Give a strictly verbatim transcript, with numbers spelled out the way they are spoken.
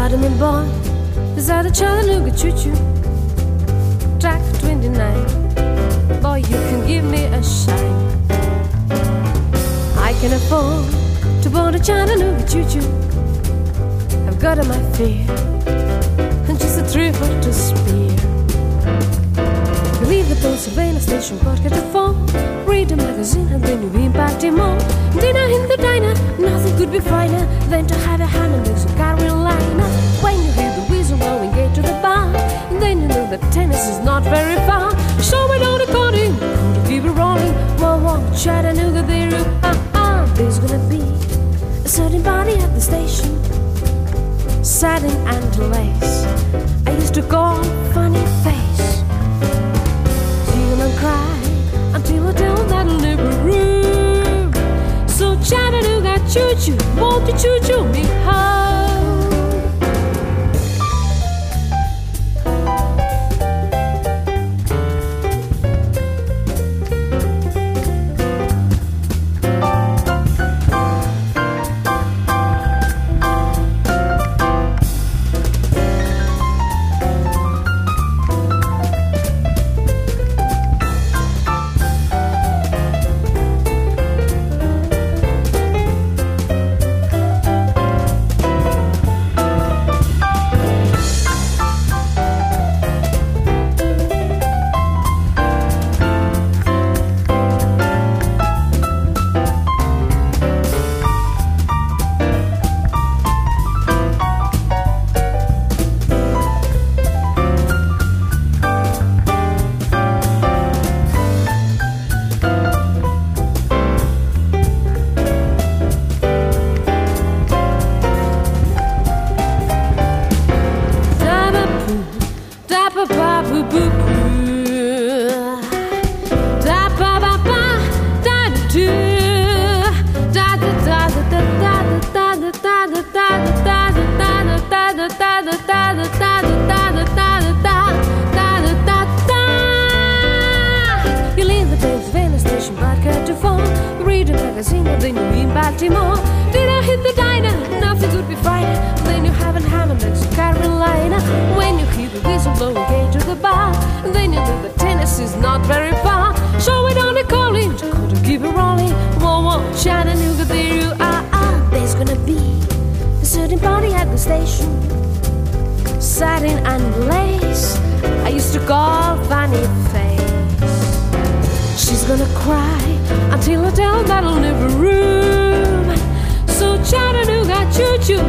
Pardon me, boy, is that a Chattanooga choo-choo? Track twenty-nine, boy, you can give me a shine. I can afford to board a Chattanooga choo-choo. I've got on my fear and just a thrift to spare. You leave the Pennsylvania station, but get a phone, read a magazine, and then you in Baltimore. Dinner in the diner, nothing could be finer than to have a ham and eggs in Carolina. When you hear the whistle blowing, get to the bar, and then you know that Tennessee is not very far. So we don't according, to keep it rolling. Whoa, whoa, Chattanooga, there you are. Ah, there's gonna be a certain party at the station, satin and lace. I used to call funny face. Feel and cry until I tell that'll never room. So Chattanooga, choo-choo, won't you choo-choo me home? You leave the Pennsylvania station, but get your phone, read a magazine, then you're in Baltimore. Dinner hit the diner, nothing could be finer than you have in Hammonds, Carolina. When you hear the whistle blowing, get to the bar, and then you know that Tennessee's not very far. So we don't call in, to keep it rolling. Whoa, whoa, Chattanooga, there you are. Ah, there's gonna be a certain party at the station, satin and lace. I used to call funny face. She's gonna cry until I tell that'll never room. So Chattanooga, choo-choo,